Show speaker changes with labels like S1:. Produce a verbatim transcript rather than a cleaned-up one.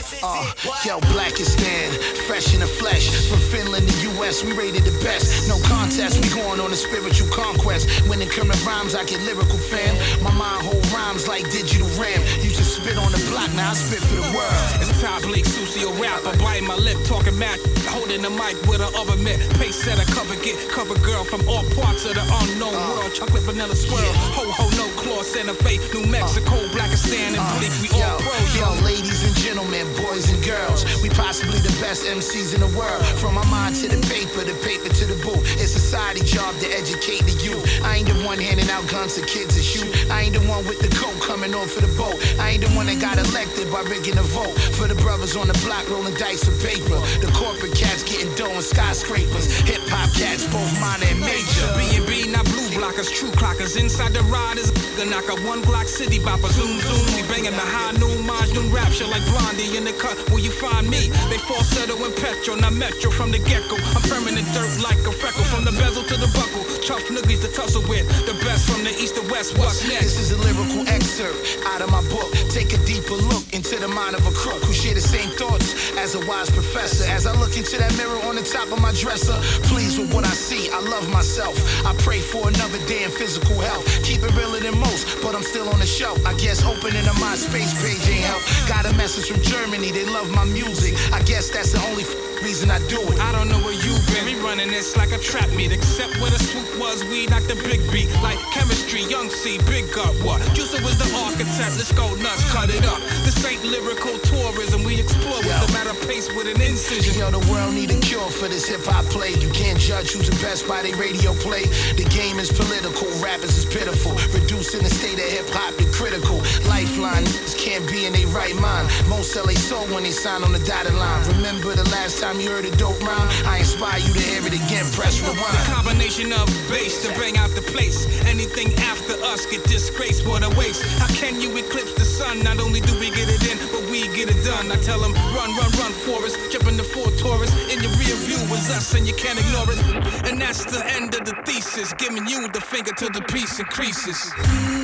S1: Uh, yo, Blackistan, fresh in the flesh. From Finland to U S, we rated the best. No contest, we going on a spiritual conquest. When it comes to rhymes, I get lyrical, fam. My mind hold rhymes like digital RAM. Used to spit on the block, now I spit for the world.
S2: It's Ty Bleak, Sucio rapper, biting my lip, talking mad, holding the mic with an oven mitt. Pace setter, cover get, cover girl from all parts of the unknown uh, world. Chocolate vanilla swirl, yeah. Ho ho no claw, Santa Fe, New Mexico, uh, Blackistan and uh, Bleak. We yo, all pros.
S1: Yo, ladies and gentlemen, boys and girls, we possibly the best M Cs in the world. From my mind to the paper, the paper to the booth. It's society job to educate the youth. I ain't the one handing out guns to kids to shoot. I ain't the one with the coat coming on for the boat. I ain't the one that got elected by rigging a vote. For the brothers on the block rolling dice with paper. The corporate cats getting dough and skyscrapers. Hip hop cats, both minor and major.
S2: B and B, not blue blockers, true clockers. Inside the ride is a knocker. One Glock city bopper. Zoom, zoom. We banging the high noon, Majnun rapture like Blondie in the cut. Where you find me? They falsetto and petro, not metro from the get-go. I'm permanent dirt like a freckle. From the bezel to the buckle. Tough niggas to tussle with. The best from the east to west. What's next?
S1: This is a lyrical excerpt out of my book. Take a deeper look into the mind of a crook who share the same thoughts as a wise professor. As I look into that mirror on the top of my dresser, pleased with what I see, I love myself. I pray for another day in physical health. Keep it realer than most, but I'm still on the shelf. I guess opening a MySpace page ain't help. Got a message from Germany, they love my music. I guess that's the only f- reason I do it.
S2: I don't know where you been. We running this like a trap meet, except where the swoop was, we knocked the big beat. Like chemistry, young C, big gut, what? Juicer was the architect, let's go nuts, cut it up. This ain't lyrical tourism, we explore with the matter pace with an incision.
S1: Yo, the world need a cure for this hip-hop play. You can't judge who's the best by their radio play. The game is political, rappers is pitiful. Reducing the state of hip-hop to critical. Lifeline, can't be in their right mind. Most sell they soul when they sign on the dotted line. Remember the last time you heard a dope rhyme? I inspire you to hear it again, press rewind.
S2: The combination of bass to bang out the place. Anything after us get disgraced, what a waste. How can you eclipse the sun? Not only do we get it in, but we get it done. I tell them, run, run, run, Forrest. Jump in the Ford Taurus. In your rear view was us and you can't ignore it. And that's the end of the thesis. Giving you the finger till the piece increases.